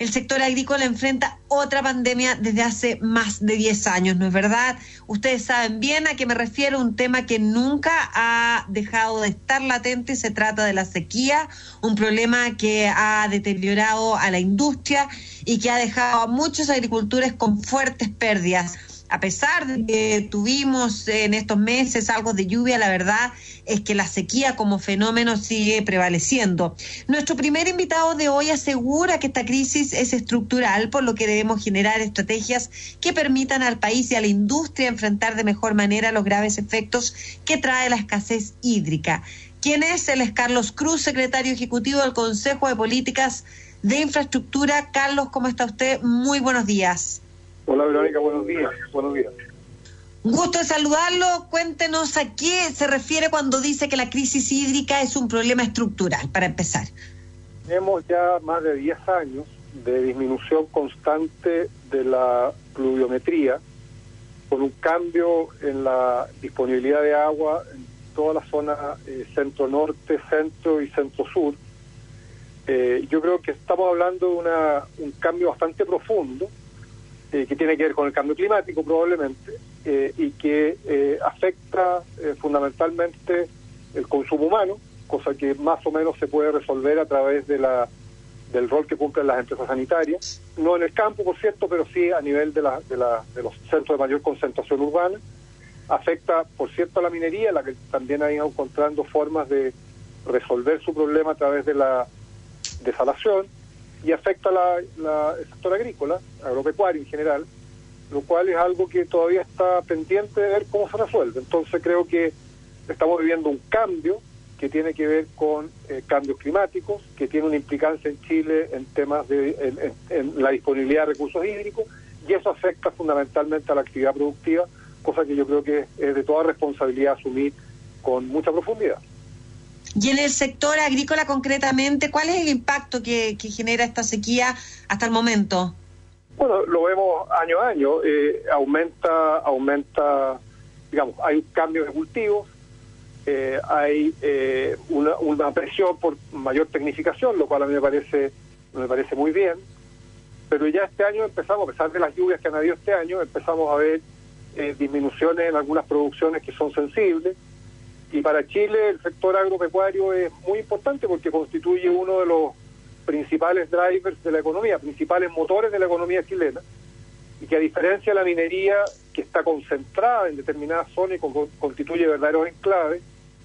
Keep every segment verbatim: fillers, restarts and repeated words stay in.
el sector agrícola enfrenta otra pandemia desde hace más de diez años, ¿no es verdad? Ustedes saben bien a qué me refiero, un tema que nunca ha dejado de estar latente. Se trata de la sequía, un problema que ha deteriorado a la industria y que ha dejado a muchos agricultores con fuertes pérdidas. A pesar de que tuvimos en estos meses algo de lluvia, la verdad es que la sequía como fenómeno sigue prevaleciendo. Nuestro primer invitado de hoy asegura que esta crisis es estructural, por lo que debemos generar estrategias que permitan al país y a la industria enfrentar de mejor manera los graves efectos que trae la escasez hídrica. ¿Quién es? Él es Carlos Cruz, secretario ejecutivo del Consejo de Políticas de Infraestructura. Carlos, ¿cómo está usted? Muy buenos días. Hola Verónica, buenos días. Buenos días. Gusto de saludarlo. Cuéntenos a qué se refiere cuando dice que la crisis hídrica es un problema estructural, para empezar. Tenemos ya más de diez años de disminución constante de la pluviometría, con un cambio en la disponibilidad de agua en toda la zona eh, centro-norte, centro y centro-sur. Eh, yo creo que estamos hablando de una, un cambio bastante profundo, Eh, que tiene que ver con el cambio climático probablemente, eh, y que eh, afecta eh, fundamentalmente el consumo humano, cosa que más o menos se puede resolver a través de la del rol que cumplen las empresas sanitarias, no en el campo, por cierto, pero sí a nivel de, la, de, la, de los centros de mayor concentración urbana. Afecta, por cierto, a la minería, la que también ha ido encontrando formas de resolver su problema a través de la desalación, y afecta la, la, el sector agrícola, agropecuario en general, lo cual es algo que todavía está pendiente de ver cómo se resuelve. Entonces creo que estamos viviendo un cambio que tiene que ver con eh, cambios climáticos, que tiene una implicancia en Chile en temas de en, en, en la disponibilidad de recursos hídricos, y eso afecta fundamentalmente a la actividad productiva, cosa que yo creo que es de toda responsabilidad asumir con mucha profundidad. Y en el sector agrícola concretamente, ¿cuál es el impacto que, que genera esta sequía hasta el momento? Bueno, lo vemos año a año, eh, aumenta, aumenta, digamos, hay cambios de cultivos, eh, hay eh, una, una presión por mayor tecnificación, lo cual a mí me parece, me parece muy bien, pero ya este año empezamos, a pesar de las lluvias que han habido este año, empezamos a ver eh, disminuciones en algunas producciones que son sensibles. Y para Chile el sector agropecuario es muy importante porque constituye uno de los principales drivers de la economía, principales motores de la economía chilena, y que a diferencia de la minería, que está concentrada en determinadas zonas y con, constituye verdaderos enclaves,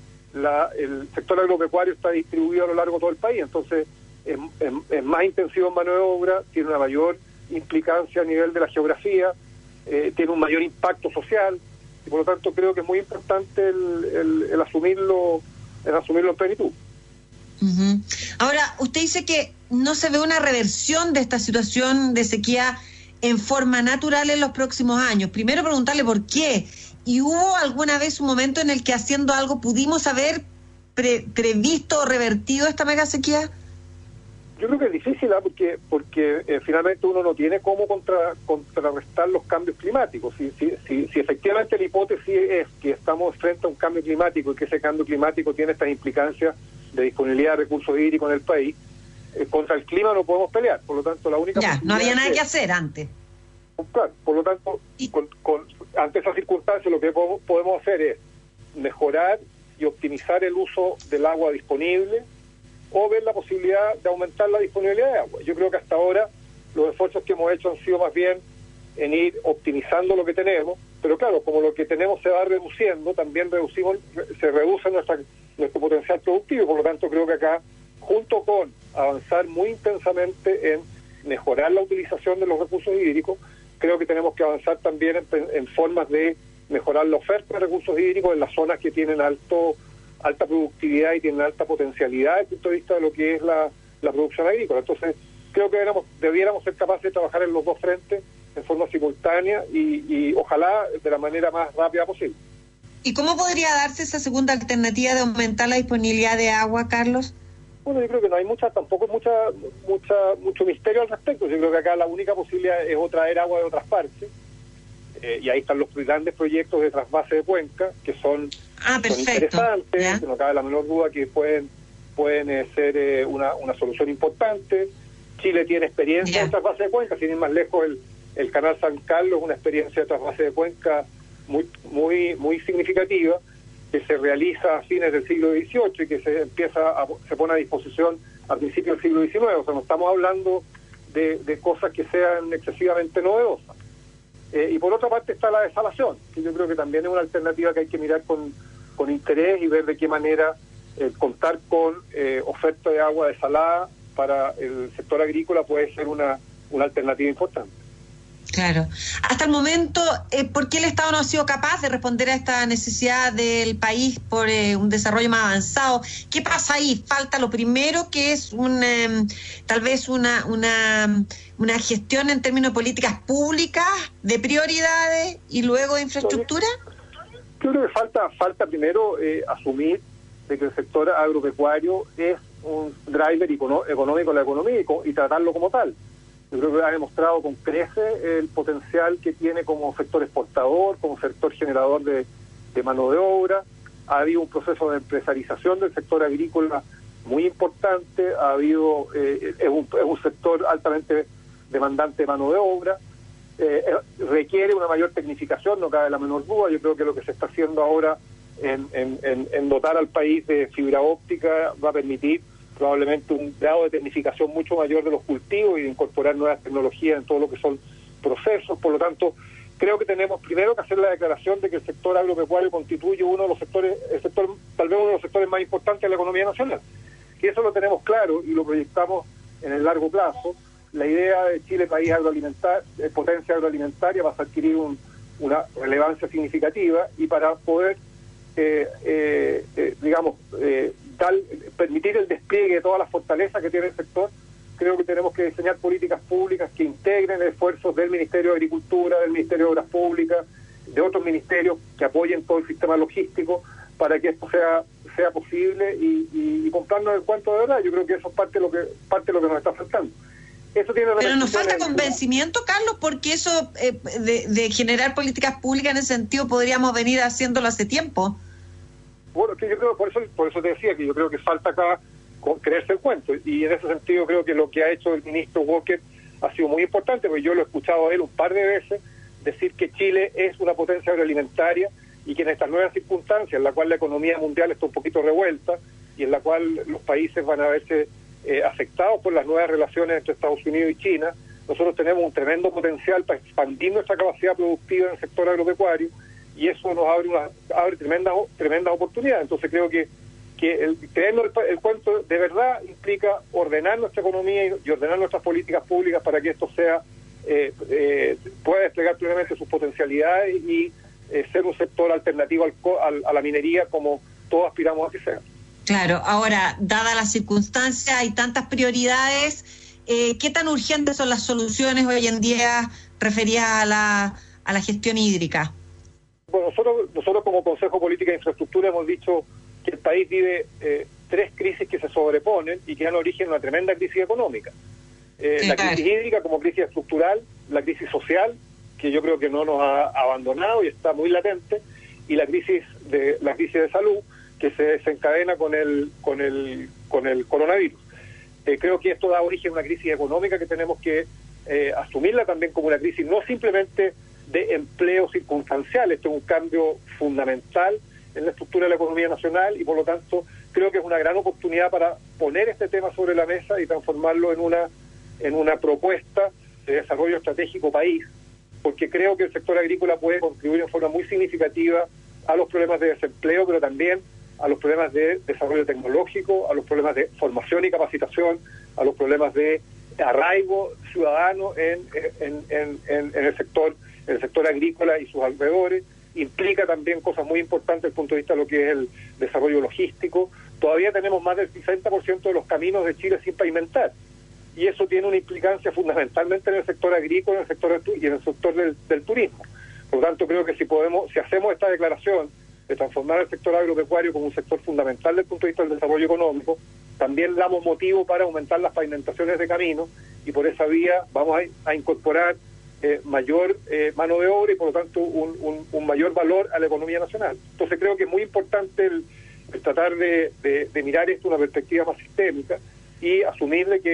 la, el sector agropecuario está distribuido a lo largo de todo el país, entonces es, es, es más intensivo en mano de obra, tiene una mayor implicancia a nivel de la geografía, eh, tiene un mayor impacto social. Y por lo tanto creo que es muy importante el, el, el asumirlo el asumirlo en plenitud. Uh-huh. Ahora, usted dice que no se ve una reversión de esta situación de sequía en forma natural en los próximos años. Primero preguntarle por qué. ¿Y hubo alguna vez un momento en el que haciendo algo pudimos haber pre- previsto o revertido esta mega sequía? Yo creo que es difícil, ¿eh? porque porque eh, finalmente uno no tiene cómo contra, contrarrestar los cambios climáticos. Si, si, si, si efectivamente la hipótesis es que estamos frente a un cambio climático y que ese cambio climático tiene estas implicancias de disponibilidad de recursos hídricos en el país, eh, contra el clima no podemos pelear. Por lo tanto, la única ya, no había nada es, que hacer antes. Claro, por lo tanto, ¿Y? con, con, ante esas circunstancias lo que podemos, podemos hacer es mejorar y optimizar el uso del agua disponible, o ver la posibilidad de aumentar la disponibilidad de agua. Yo creo que hasta ahora los esfuerzos que hemos hecho han sido más bien en ir optimizando lo que tenemos, pero claro, como lo que tenemos se va reduciendo, también reducimos se reduce nuestra, nuestro potencial productivo, por lo tanto creo que acá, junto con avanzar muy intensamente en mejorar la utilización de los recursos hídricos, creo que tenemos que avanzar también en, en formas de mejorar la oferta de recursos hídricos en las zonas que tienen alto alta productividad y tienen alta potencialidad desde el punto de vista de lo que es la, la producción agrícola. Entonces, creo que debiéramos, debiéramos ser capaces de trabajar en los dos frentes en forma simultánea y, y ojalá de la manera más rápida posible. ¿Y cómo podría darse esa segunda alternativa de aumentar la disponibilidad de agua, Carlos? Bueno, yo creo que no hay mucha, tampoco mucha, mucha, mucho misterio al respecto. Yo creo que acá la única posibilidad es o traer agua de otras partes, eh, y ahí están los grandes proyectos de trasvase de cuenca, que son Ah, son interesantes, ¿ya? Que no cabe la menor duda que pueden pueden eh, ser eh, una, una solución importante. Chile tiene experiencia yeah. en trasvase de cuenca, sin ir más lejos, el, el canal San Carlos es una experiencia de trasvase de cuenca muy muy muy significativa, que se realiza a fines del siglo dieciocho y que se empieza a, se pone a disposición a principios del siglo diecinueve. O sea, no estamos hablando de, de cosas que sean excesivamente novedosas. Eh, y por otra parte está la desalación, que yo creo que también es una alternativa que hay que mirar con, con interés y ver de qué manera eh, contar con eh, oferta de agua desalada para el sector agrícola puede ser una, una alternativa importante. Claro. Hasta el momento, eh, ¿por qué el Estado no ha sido capaz de responder a esta necesidad del país por eh, un desarrollo más avanzado? ¿Qué pasa ahí? Falta lo primero, que es un, eh, tal vez una, una, una gestión en términos de políticas públicas, de prioridades y luego de infraestructura. Yo creo que falta, falta primero eh, asumir de que el sector agropecuario es un driver económico de la economía y, y tratarlo como tal. Yo creo que ha demostrado con creces el potencial que tiene como sector exportador, como sector generador de, de mano de obra. Ha habido un proceso de empresarización del sector agrícola muy importante, ha habido eh, es, un, es un sector altamente demandante de mano de obra, eh, requiere una mayor tecnificación, no cabe la menor duda. Yo creo que lo que se está haciendo ahora en, en, en, en dotar al país de fibra óptica va a permitir probablemente un grado de tecnificación mucho mayor de los cultivos y de incorporar nuevas tecnologías en todo lo que son procesos. Por lo tanto, creo que tenemos primero que hacer la declaración de que el sector agropecuario constituye uno de los sectores, el sector, tal vez uno de los sectores más importantes de la economía nacional. Y eso lo tenemos claro y lo proyectamos en el largo plazo. La idea de Chile, país agroalimentario, potencia agroalimentaria, va a adquirir un, una relevancia significativa y para poder, eh, eh, eh, digamos, eh, Tal, permitir el despliegue de todas las fortalezas que tiene el sector, creo que tenemos que diseñar políticas públicas que integren esfuerzos del Ministerio de Agricultura, del Ministerio de Obras Públicas, de otros ministerios que apoyen todo el sistema logístico para que esto sea sea posible y, y, y comprarnos el cuento de verdad. Yo creo que eso es parte de lo que parte de lo que nos está faltando. Eso tiene Pero nos falta convencimiento, Carlos, porque eso eh, de, de generar políticas públicas en ese sentido podríamos venir haciéndolo hace tiempo. Bueno, que yo creo, por eso por eso te decía que yo creo que falta acá creerse el cuento, y en ese sentido creo que lo que ha hecho el ministro Walker ha sido muy importante, porque yo lo he escuchado a él un par de veces decir que Chile es una potencia agroalimentaria y que en estas nuevas circunstancias, en la cual la economía mundial está un poquito revuelta y en la cual los países van a verse eh, afectados por las nuevas relaciones entre Estados Unidos y China, nosotros tenemos un tremendo potencial para expandir nuestra capacidad productiva en el sector agropecuario, y eso nos abre una abre tremendas tremendas oportunidades. Entonces creo que que el creernos el, el cuento de verdad implica ordenar nuestra economía y, y ordenar nuestras políticas públicas para que esto sea eh, eh, pueda desplegar plenamente sus potencialidades y eh, ser un sector alternativo al, al, a la minería como todos aspiramos a que sea. Claro, ahora, dadas las circunstancias y tantas prioridades, eh, ¿qué tan urgentes son las soluciones hoy en día referidas a la, a la gestión hídrica? Bueno, nosotros, nosotros como Consejo Política e Infraestructura hemos dicho que el país vive eh, tres crisis que se sobreponen y que dan origen a una tremenda crisis económica. Eh, la crisis hídrica como crisis estructural, la crisis social, que yo creo que no nos ha abandonado y está muy latente, y la crisis de la crisis de salud que se desencadena con el con el con el coronavirus. Eh, creo que esto da origen a una crisis económica que tenemos que eh, asumirla también como una crisis no simplemente de empleo circunstancial. Esto es un cambio fundamental en la estructura de la economía nacional y por lo tanto creo que es una gran oportunidad para poner este tema sobre la mesa y transformarlo en una en una propuesta de desarrollo estratégico país, porque creo que el sector agrícola puede contribuir en forma muy significativa a los problemas de desempleo, pero también a los problemas de desarrollo tecnológico, a los problemas de formación y capacitación, a los problemas de arraigo ciudadano en, en, en, en, en el sector el sector agrícola y sus alrededores. Implica también cosas muy importantes desde el punto de vista de lo que es el desarrollo logístico. Todavía tenemos más del sesenta por ciento de los caminos de Chile sin pavimentar, y eso tiene una implicancia fundamentalmente en el sector agrícola, en el sector y en el sector del, del turismo. Por lo tanto, creo que si podemos, si hacemos esta declaración de transformar el sector agropecuario como un sector fundamental desde el punto de vista del desarrollo económico, también damos motivo para aumentar las pavimentaciones de caminos, y por esa vía vamos a, a incorporar Eh, mayor eh, mano de obra y por lo tanto un, un, un mayor valor a la economía nacional. Entonces creo que es muy importante el, el tratar de, de, de mirar esto de una perspectiva más sistémica y asumirle que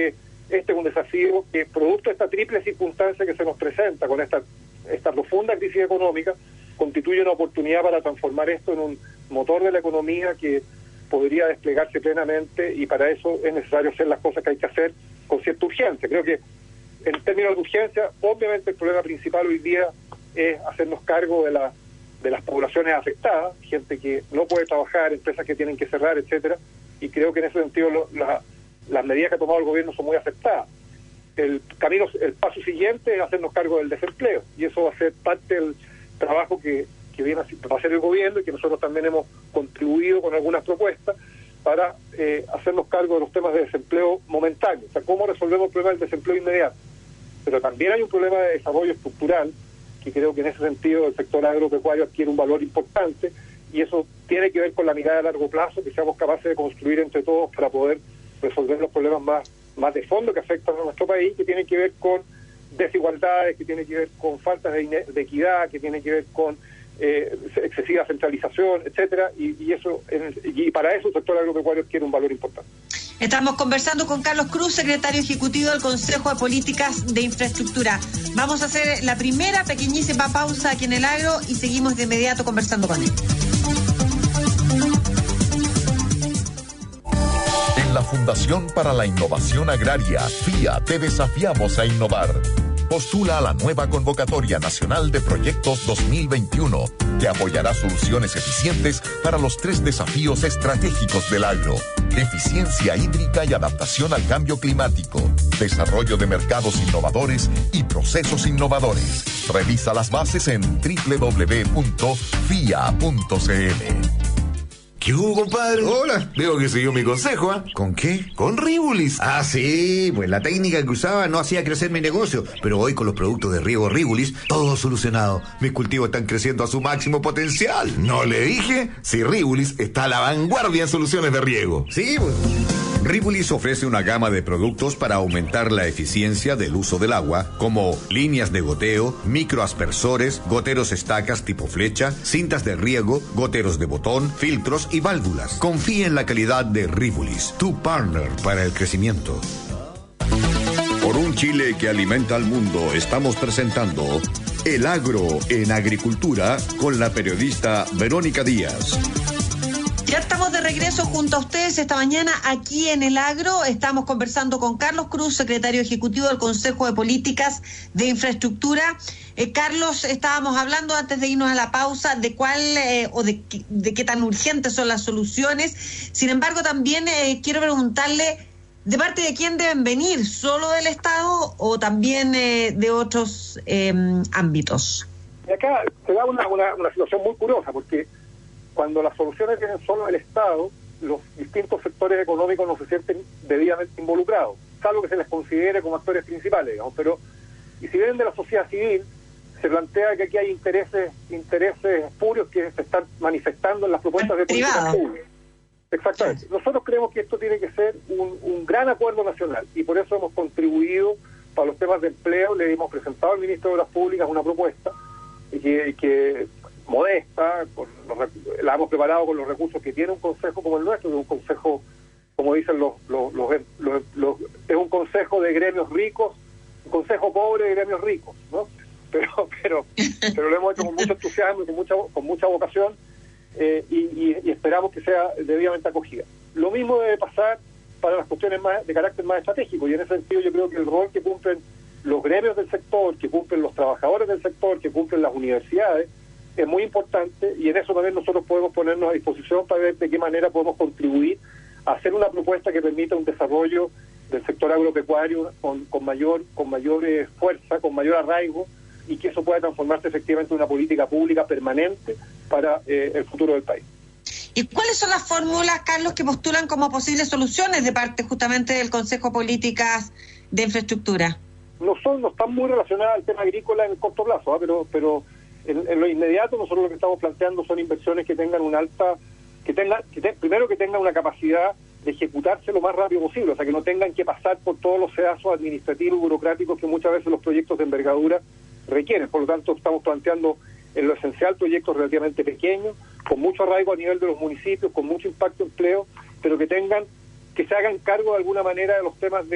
este es un desafío que, producto de esta triple circunstancia que se nos presenta, con esta, esta profunda crisis económica, constituye una oportunidad para transformar esto en un motor de la economía que podría desplegarse plenamente, y para eso es necesario hacer las cosas que hay que hacer con cierta urgencia. Creo que en términos de urgencia, obviamente el problema principal hoy día es hacernos cargo de la de las poblaciones afectadas, gente que no puede trabajar, empresas que tienen que cerrar, etcétera, y creo que en ese sentido lo, la, las medidas que ha tomado el gobierno son muy acertadas. El camino, el paso siguiente es hacernos cargo del desempleo, y eso va a ser parte del trabajo que, que viene a, va a hacer el gobierno, y que nosotros también hemos contribuido con algunas propuestas para eh, hacernos cargo de los temas de desempleo momentáneo, o sea, cómo resolvemos el problema del desempleo inmediato. Pero también hay un problema de desarrollo estructural, y creo que en ese sentido el sector agropecuario adquiere un valor importante, y eso tiene que ver con la mirada a largo plazo, que seamos capaces de construir entre todos para poder resolver los problemas más, más de fondo que afectan a nuestro país, que tienen que ver con desigualdades, que tienen que ver con faltas de, de equidad, que tienen que ver con eh, excesiva centralización, etcétera, y, y eso y para eso el sector agropecuario adquiere un valor importante. Estamos conversando con Carlos Cruz, secretario ejecutivo del Consejo de Políticas de Infraestructura. Vamos a hacer la primera pequeñísima pausa aquí en el agro y seguimos de inmediato conversando con él. En la Fundación para la Innovación Agraria, FIA, te desafiamos a innovar. Postula a la nueva Convocatoria Nacional de Proyectos dos mil veintiuno, que apoyará soluciones eficientes para los tres desafíos estratégicos del agro: eficiencia hídrica y adaptación al cambio climático, desarrollo de mercados innovadores y procesos innovadores. Revisa las bases en doble u doble u doble u punto fia punto c l. ¿Qué hubo, compadre? Hola. Veo que siguió mi consejo, ¿ah? ¿eh? ¿Con qué? Con Rivulis. Ah, sí, pues la técnica que usaba no hacía crecer mi negocio, pero hoy con los productos de riego Rivulis, todo solucionado. Mis cultivos están creciendo a su máximo potencial. ¿No le dije? Si Rivulis está a la vanguardia en soluciones de riego. Sí, pues. Rivulis ofrece una gama de productos para aumentar la eficiencia del uso del agua, como líneas de goteo, microaspersores, goteros estacas tipo flecha, cintas de riego, goteros de botón, filtros y válvulas. Confíe en la calidad de Rivulis, tu partner para el crecimiento. Por un Chile que alimenta al mundo, estamos presentando El Agro en Agricultura con la periodista Verónica Díaz. Ya estamos de regreso junto a ustedes esta mañana aquí en El Agro. Estamos conversando con Carlos Cruz, secretario ejecutivo del Consejo de Políticas de Infraestructura. Eh, Carlos, estábamos hablando antes de irnos a la pausa de cuál eh, o de, de qué tan urgentes son las soluciones. Sin embargo, también eh, quiero preguntarle, ¿de parte de quién deben venir? ¿Solo del Estado o también eh, de otros eh, ámbitos? Y acá se da una, una, una situación muy curiosa, porque cuando las soluciones vienen solo del Estado, los distintos sectores económicos no se sienten debidamente involucrados, salvo que se les considere como actores principales, digamos. Pero, y si vienen de la sociedad civil, se plantea que aquí hay intereses intereses espurios que se están manifestando en las propuestas de política pública. Exactamente. Sí. Nosotros creemos que esto tiene que ser un, un gran acuerdo nacional, y por eso hemos contribuido para los temas de empleo. Le hemos presentado al ministro de Obras Públicas una propuesta y que, que modesta, con los, la hemos preparado con los recursos que tiene un consejo como el nuestro, que es un consejo, como dicen los, los, los, los, los es un consejo de gremios ricos, un consejo pobre de gremios ricos, ¿no? Pero pero pero lo hemos hecho con mucho entusiasmo y con mucha con mucha vocación, eh, y, y, y esperamos que sea debidamente acogida. Lo mismo debe pasar para las cuestiones más de carácter más estratégico, y en ese sentido yo creo que el rol que cumplen los gremios del sector, que cumplen los trabajadores del sector, que cumplen las universidades, es muy importante, y en eso también nosotros podemos ponernos a disposición para ver de qué manera podemos contribuir a hacer una propuesta que permita un desarrollo del sector agropecuario con, con mayor con mayor eh, fuerza, con mayor arraigo, y que eso pueda transformarse efectivamente en una política pública permanente para eh, el futuro del país. ¿Y cuáles son las fórmulas, Carlos, que postulan como posibles soluciones de parte justamente del Consejo de Políticas de Infraestructura? No son, no están muy relacionadas al tema agrícola en el corto plazo, ¿eh? pero pero En, en lo inmediato nosotros lo que estamos planteando son inversiones que tengan una alta, que tengan, que te, primero que tengan una capacidad de ejecutarse lo más rápido posible, o sea que no tengan que pasar por todos los sedazos administrativos y burocráticos que muchas veces los proyectos de envergadura requieren. Por lo tanto, estamos planteando en lo esencial proyectos relativamente pequeños, con mucho arraigo a nivel de los municipios, con mucho impacto empleo, pero que tengan, que se hagan cargo de alguna manera de los temas de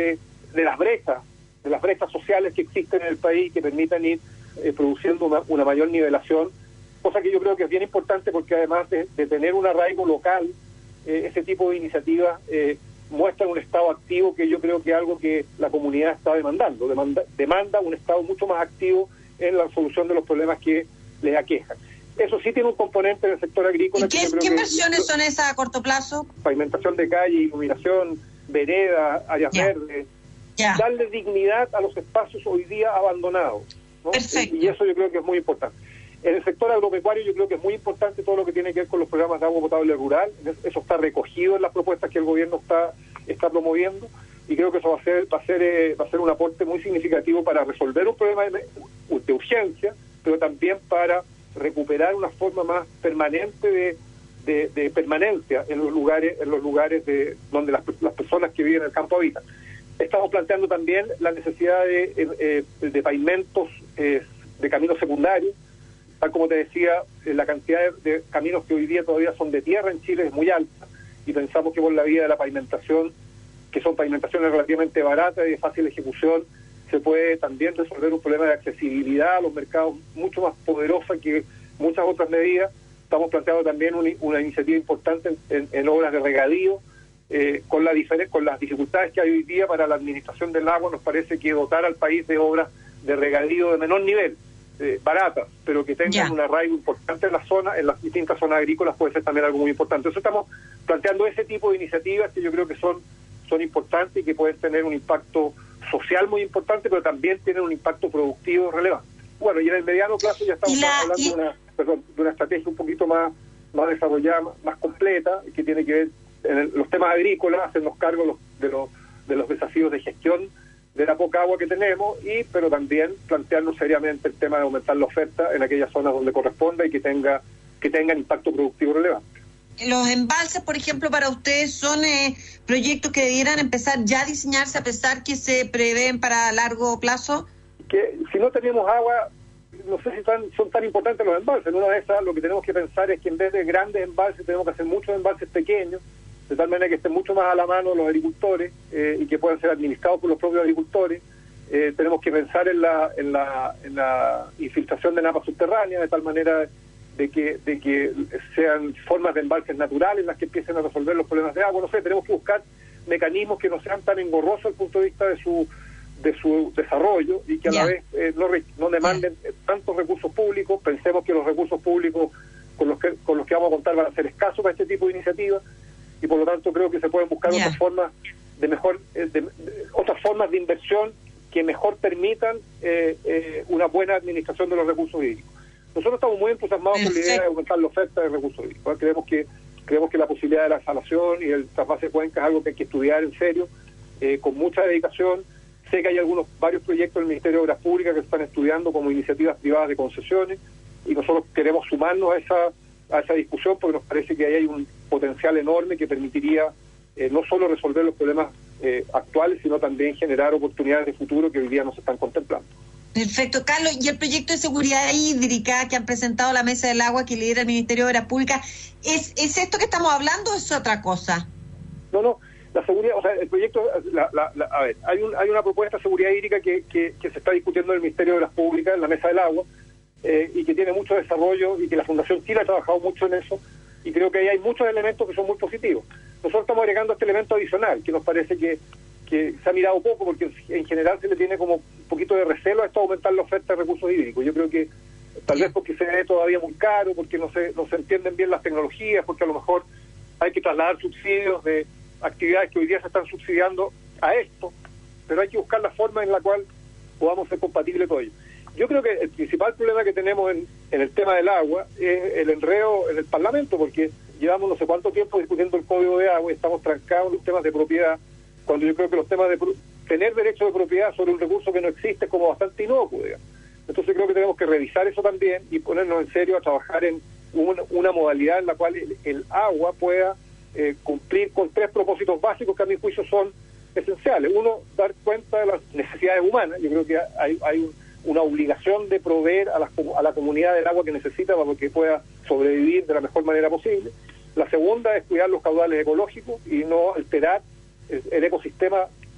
de las brechas, de las brechas sociales que existen en el país, que permitan ir eh, produciendo una, una mayor nivelación, cosa que yo creo que es bien importante porque además de, de tener un arraigo local, eh, ese tipo de iniciativas eh, muestran un Estado activo, que yo creo que es algo que la comunidad está demandando, demanda, demanda un Estado mucho más activo en la solución de los problemas que les aquejan. Eso sí tiene un componente en el sector agrícola. ¿Y qué, qué inversiones son esas a corto plazo? Pavimentación de calle, iluminación, vereda, áreas Ya. verdes, Ya. darle dignidad a los espacios hoy día abandonados, ¿no? Perfecto. Y eso yo creo que es muy importante. En el sector agropecuario yo creo que es muy importante todo lo que tiene que ver con los programas de agua potable rural. Eso está recogido en las propuestas que el gobierno está está promoviendo, y creo que eso va a ser va a ser eh, va a ser un aporte muy significativo para resolver un problema de, de urgencia, pero también para recuperar una forma más permanente de, de, de permanencia en los lugares en los lugares de donde las, las personas que viven en el campo habitan. Estamos planteando también la necesidad de, eh, de pavimentos eh, de caminos secundarios. Tal como te decía, eh, la cantidad de, de caminos que hoy día todavía son de tierra en Chile es muy alta, y pensamos que por la vía de la pavimentación, que son pavimentaciones relativamente baratas y de fácil ejecución, se puede también resolver un problema de accesibilidad a los mercados mucho más poderosa que muchas otras medidas. Estamos planteando también un, una iniciativa importante en, en, en obras de regadío, eh, con, la diferen- con las dificultades que hay hoy día para la administración del agua. Nos parece que dotar al país de obras de regadío de menor nivel, eh, baratas, pero que tengan Ya. un arraigo importante en la zona, en las distintas zonas agrícolas, puede ser también algo muy importante. Entonces estamos planteando ese tipo de iniciativas que yo creo que son, son importantes y que pueden tener un impacto social muy importante, pero también tienen un impacto productivo relevante. Bueno, y en el mediano plazo ya estamos La- hablando y... de una, perdón, de una estrategia un poquito más, más desarrollada, más, más completa, que tiene que ver en el, los temas agrícolas, hacernos cargo los, de, los, de los desafíos de gestión de la poca agua que tenemos, y pero también plantearnos seriamente el tema de aumentar la oferta en aquellas zonas donde corresponda y que tenga que tengan impacto productivo relevante. Los embalses, por ejemplo, para ustedes son eh, proyectos que debieran empezar ya a diseñarse a pesar que se prevén para largo plazo. Que si no tenemos agua, no sé si tan, son tan importantes los embalses. En una de esas lo que tenemos que pensar es que en vez de grandes embalses tenemos que hacer muchos embalses pequeños, de tal manera que estén mucho más a la mano los agricultores eh, y que puedan ser administrados por los propios agricultores. Eh, tenemos que pensar en la, en la en la infiltración de napas subterráneas, de tal manera de que de que sean formas de embalses naturales las que empiecen a resolver los problemas de agua. No sé, tenemos que buscar mecanismos que no sean tan engorrosos desde el punto de vista de su de su desarrollo y que a Ya. la vez eh, no, re, no demanden eh, tantos recursos públicos. Pensemos que los recursos públicos con los que con los que vamos a contar van a ser escasos para este tipo de iniciativas, y por lo tanto creo que se pueden buscar Ya. otras formas de mejor eh, de, de, otras formas de inversión que mejor permitan eh, eh, una buena administración de los recursos hídricos. Nosotros estamos muy entusiasmados con la idea de aumentar la oferta de recursos hídricos. Creemos que creemos que la posibilidad de la salación y el trasvase de cuencas es algo que hay que estudiar en serio, eh, con mucha dedicación. Sé que hay algunos varios proyectos del Ministerio de Obras Públicas que se están estudiando como iniciativas privadas de concesiones, y nosotros queremos sumarnos a esa a esa discusión porque nos parece que ahí hay un potencial enorme que permitiría eh, no solo resolver los problemas eh, actuales, sino también generar oportunidades de futuro que hoy día no se están contemplando. Perfecto. Carlos, ¿y el proyecto de seguridad hídrica que han presentado la Mesa del Agua que lidera el Ministerio de Obras Públicas, ¿es, es esto que estamos hablando o es otra cosa? No, no, la seguridad, o sea, el proyecto, la, la, la, a ver, hay, un, hay una propuesta de seguridad hídrica que, que, que se está discutiendo en el Ministerio de Obras Públicas, en la Mesa del Agua, eh, y que tiene mucho desarrollo y que la Fundación Chile ha trabajado mucho en eso, y creo que ahí hay muchos elementos que son muy positivos. Nosotros estamos agregando este elemento adicional, que nos parece que, que se ha mirado poco, porque en general se le tiene como un poquito de recelo a esto de aumentar la oferta de recursos hídricos. Yo creo que tal vez porque se ve todavía muy caro, porque no se, no se entienden bien las tecnologías, porque a lo mejor hay que trasladar subsidios de actividades que hoy día se están subsidiando a esto, pero hay que buscar la forma en la cual podamos ser compatibles con ello. Yo creo que el principal problema que tenemos en, en el tema del agua es el enredo en el Parlamento, porque llevamos no sé cuánto tiempo discutiendo el Código de Agua y estamos trancados en los temas de propiedad, cuando yo creo que los temas de pro- tener derecho de propiedad sobre un recurso que no existe es como bastante inocuo, digamos. Entonces creo que tenemos que revisar eso también y ponernos en serio a trabajar en un, una modalidad en la cual el, el agua pueda eh, cumplir con tres propósitos básicos que a mi juicio son esenciales. Uno, dar cuenta de las necesidades humanas. Yo creo que hay, hay un, una obligación de proveer a la, a la comunidad del agua que necesita para que pueda sobrevivir de la mejor manera posible. La segunda es cuidar los caudales ecológicos y no alterar el, el ecosistema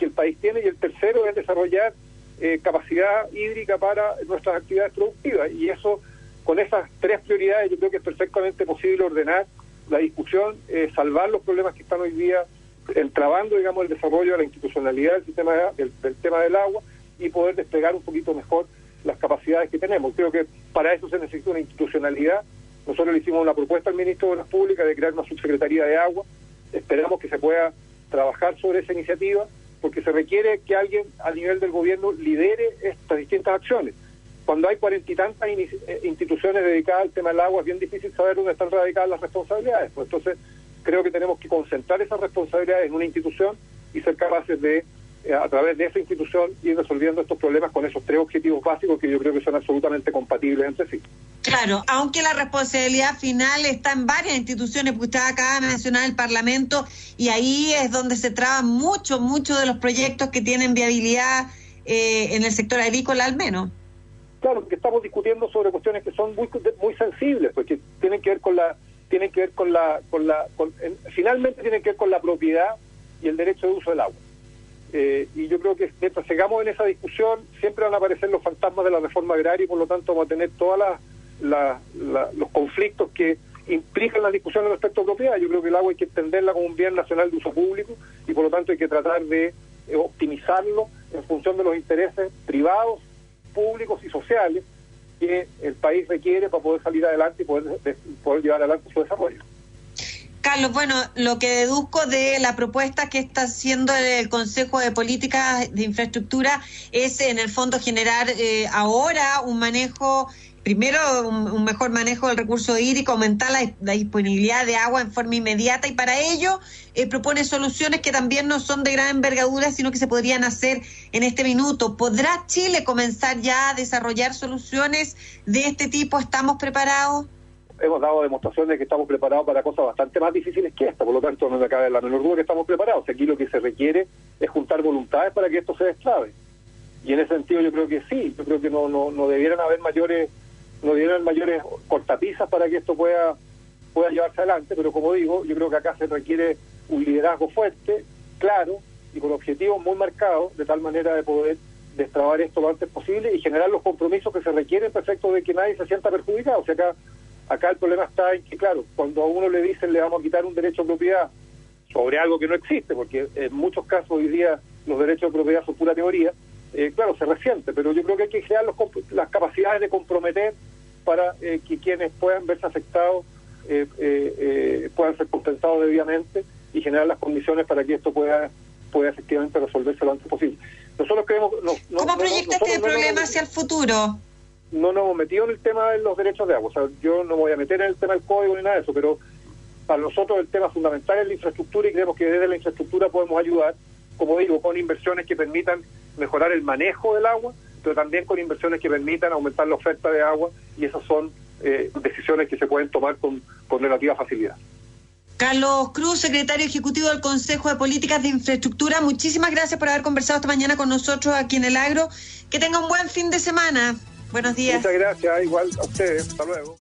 que el país tiene, y el tercero es desarrollar eh, capacidad hídrica para nuestras actividades productivas, y eso, con esas tres prioridades, yo creo que es perfectamente posible ordenar la discusión, eh, salvar los problemas que están hoy día entrabando, digamos, el desarrollo de la institucionalidad del sistema de, del, del tema del agua, y poder desplegar un poquito mejor las capacidades que tenemos. Creo que para eso se necesita una institucionalidad. Nosotros le hicimos una propuesta al ministro de Obras Públicas de crear una subsecretaría de agua. Esperamos que se pueda trabajar sobre esa iniciativa, porque se requiere que alguien a nivel del gobierno lidere estas distintas acciones. Cuando hay cuarenta y tantas instituciones dedicadas al tema del agua, es bien difícil saber dónde están radicadas las responsabilidades. Pues entonces creo que tenemos que concentrar esas responsabilidades en una institución y ser capaces de, eh, a través de esa institución, ir resolviendo estos problemas con esos tres objetivos básicos que yo creo que son absolutamente compatibles entre sí. Claro, aunque la responsabilidad final está en varias instituciones, porque usted acaba de mencionar el Parlamento, y ahí es donde se traban mucho, mucho de los proyectos que tienen viabilidad eh, en el sector agrícola al menos. Claro, que estamos discutiendo sobre cuestiones que son muy muy sensibles, porque tienen que ver con la tienen que ver con la con la con, en, finalmente tienen que ver con la propiedad y el derecho de uso del agua. Eh, y yo creo que mientras sigamos en esa discusión siempre van a aparecer los fantasmas de la reforma agraria, y por lo tanto vamos a tener todas las la, la, los conflictos que implican las discusiones respecto a propiedad. Yo creo que el agua hay que entenderla como un bien nacional de uso público, y por lo tanto hay que tratar de eh, optimizarlo en función de los intereses privados, públicos y sociales que el país requiere para poder salir adelante y poder, de, poder llevar adelante su desarrollo. Carlos, bueno, lo que deduzco de la propuesta que está haciendo el Consejo de Políticas de Infraestructura es, en el fondo, generar eh, ahora un manejo, primero un, un mejor manejo del recurso hídrico, aumentar la, la disponibilidad de agua en forma inmediata, y para ello eh, propone soluciones que también no son de gran envergadura, sino que se podrían hacer en este minuto. ¿Podrá Chile comenzar ya a desarrollar soluciones de este tipo? ¿Estamos preparados? Hemos dado demostraciones de que estamos preparados para cosas bastante más difíciles que esta, por lo tanto no me cabe la menor duda que estamos preparados. Aquí lo que se requiere es juntar voluntades para que esto se destrabe, y en ese sentido yo creo que sí, yo creo que no no, no debieran haber mayores no debieran haber mayores cortapisas para que esto pueda pueda llevarse adelante, pero como digo, yo creo que acá se requiere un liderazgo fuerte, claro, y con objetivos muy marcados, de tal manera de poder destrabar esto lo antes posible y generar los compromisos que se requieren para efecto de que nadie se sienta perjudicado. O sea, acá Acá el problema está en que, claro, cuando a uno le dicen le vamos a quitar un derecho de propiedad sobre algo que no existe, porque en muchos casos hoy día los derechos de propiedad son pura teoría, eh, claro, se resiente, pero yo creo que hay que crear los, las capacidades de comprometer para eh, que quienes puedan verse afectados eh, eh, eh, puedan ser compensados debidamente, y generar las condiciones para que esto pueda pueda efectivamente resolverse lo antes posible. Nosotros creemos... No, no, ¿Cómo proyecta no, este no, problema no, no, hacia el futuro? No nos hemos metido en el tema de los derechos de agua, o sea, yo no me voy a meter en el tema del código ni nada de eso, pero para nosotros el tema fundamental es la infraestructura, y creemos que desde la infraestructura podemos ayudar, como digo, con inversiones que permitan mejorar el manejo del agua, pero también con inversiones que permitan aumentar la oferta de agua, y esas son eh, decisiones que se pueden tomar con, con relativa facilidad. Carlos Cruz, secretario ejecutivo del Consejo de Políticas de Infraestructura, muchísimas gracias por haber conversado esta mañana con nosotros aquí en El Agro. Que tenga un buen fin de semana. Buenos días. Muchas gracias, igual a ustedes. Hasta luego.